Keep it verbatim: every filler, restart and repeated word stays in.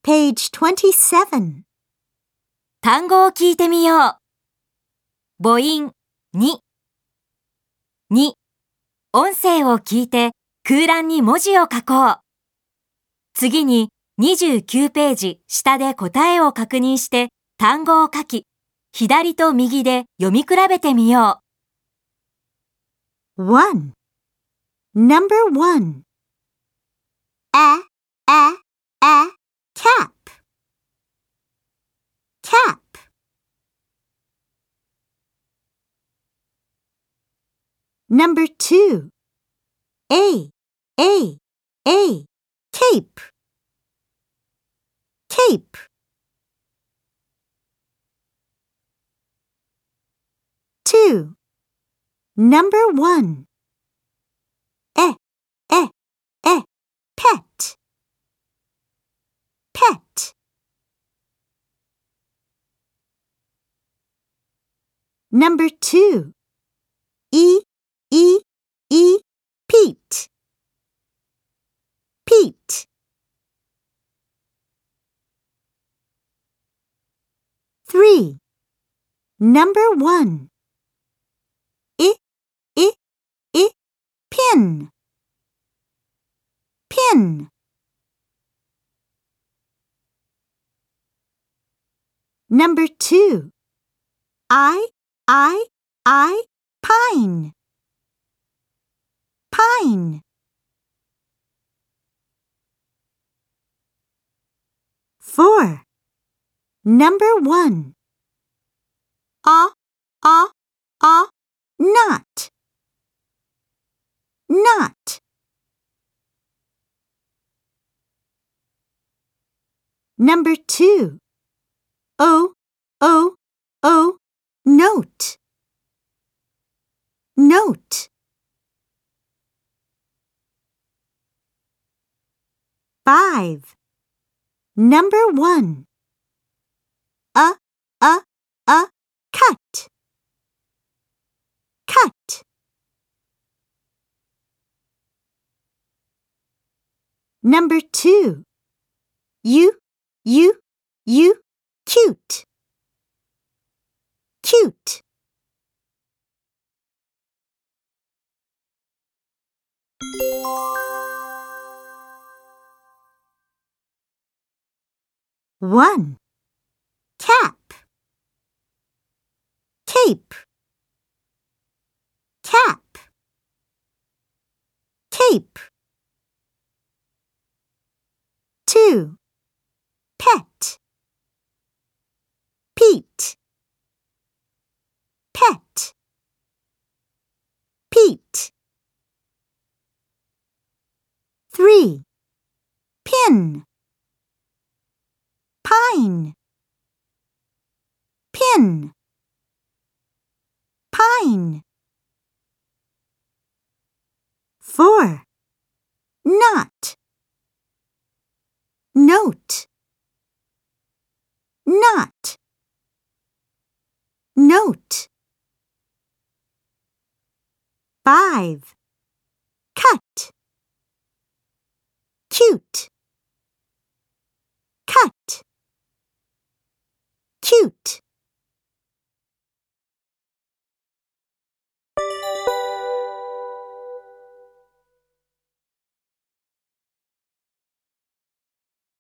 Page twenty-seven. 単語を聞いてみよう。母音に。に、音声を聞いて空欄に文字を書こう。次ににじゅうきゅうページ下で答えを確認して単語を書き、左と右で読み比べてみよう。one. Number one. A, a, a, cap. Cap. Number two. A, a, a, cape. Cape. Two. Number one. E, e, e, pet. Pet. Number two. E, e, e, Pete. Pete. Three. Number one. I, I, I, pin. Pin. Number two. I, I, I, pine. Pine. Four. Number one. A, a, a, knot. Knot. Number two. O, o, o, note. Note. Five. Number one. A, a, a, cut. Cut. Number two. You, you, you, cute. Cute. One. Cap. Cape. Cap. Cape. Two. Pet. Pete. Pet. Pete. Three. Pin. Pine. Pin. Pine. Four. Knot. Note. Knot. Note. Five. Cut. Cute. Cut. Cute.